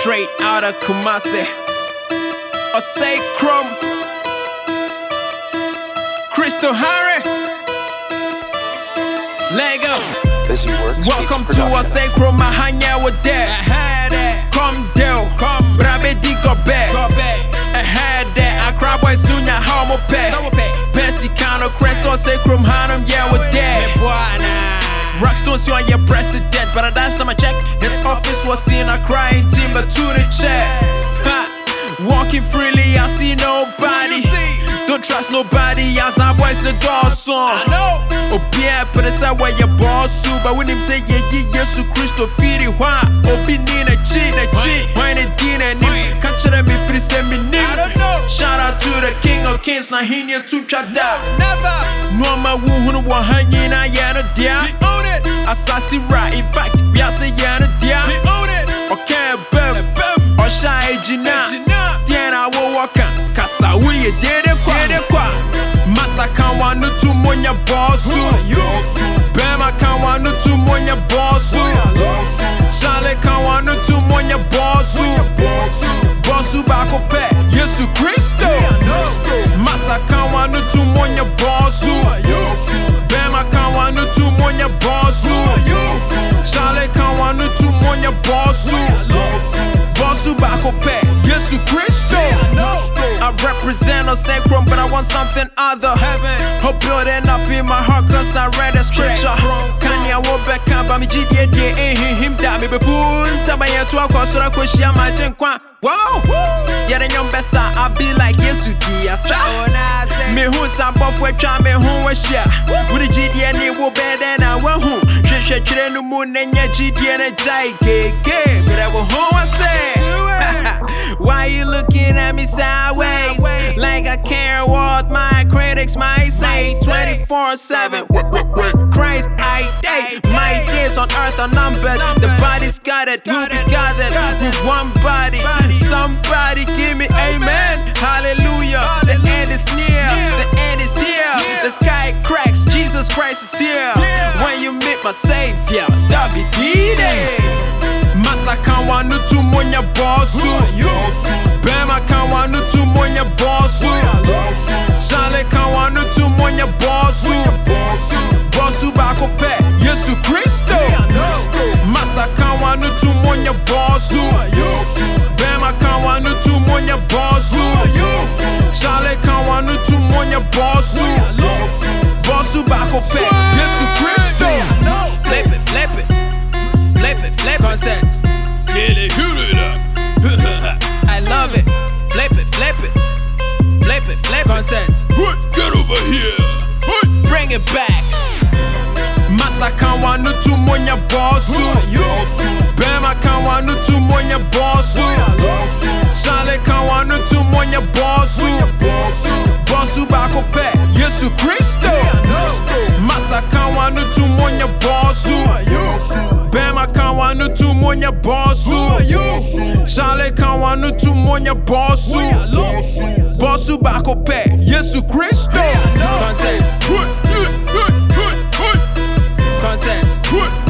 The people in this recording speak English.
Straight out of Kumasi, Osei Chrome, Crystal Harry, Lego. Welcome to Osei Chrome, my hanya with that. Come down, Brabe di go back. Ahead that, Accra boys nunya how mo pay. Pesi Kano Crest, Osei Chrome Hanum, yeah with that. Rockstones, you are your president, but that's not my check. His office was in a crying team, but to the check. Walking freely, I see nobody. Don't trust nobody, as our boys the door song. Oh, yeah, but it's that way your boss, but when him say, yeah, so Christo Firi, why? Oh, be Nina cheat, why ain't dinner? Catch me free, send me name. Shout out to the king of kings, now he near to chat down. Never. No, my woman, one hanging, I am a dear. Assassin right, in fact, we are saying a dear. Okay, bam, or shy, Gina. Then I will walk on, Cassa, we did it. Massacre one to Monya boss. Bama can one to Monya boss. Charlie can one to Monya boss. Bossu Bako Pet, Yesu Christo. Massacre one to Monya boss. Bama can one to Monya boss. Charlie can one to Monya boss. Bossu Bako Pet, Yesu Christo. I represent Osei Chrome, but I want something other. Hope building up in my heart, cause I read the scripture. Kanye Wobeka, but me GDA, ain't him that me before. Tabaya to a course, I could share my jinkwa. Wow, yeah, the young best, I'll be like Yesu Dia. Me who's a buff with me who was share. With the GDA, they will better than I went home. She no moon and your GDA and a jake. But I will home, I say. Why you looking at me sideways? Like I care what my critics might say. 24/7, Christ I day. My days on earth are numbered. The body's gathered, we'll be gathered with one body. Somebody give me amen. Hallelujah. The end is near, the end is here. The sky cracks, Jesus Christ is here. When you meet my Savior, that'll be D-Day. Massacre one to Monya boss. Bama can one to Monya boss. Charlie can one to Monya boss. Bossu Bako Pet, Yesu Christo. Massacre one to Monya boss. Bama can one to Monya boss. Charlie can one to Monya boss. Bossu Bako Pet, Yesu Christo. Flip it, flip it. Flip it, flip it. Concept. Get it, hoot it up. I love it. Flip it, flip it. Flip it, flip it. Concept. Get over here. Bring it back. Massacre one to Monya boss. Bama can one to Monya boss. Charlie can one to Monya boss. Bossu Bako Pet, Yesu Christo. Massacre one to Monya boss. Bama can one to Monya boss. Charlie can one to Monya boss. Bossu Bako Pet, Yesu Christo. Consent. Consent.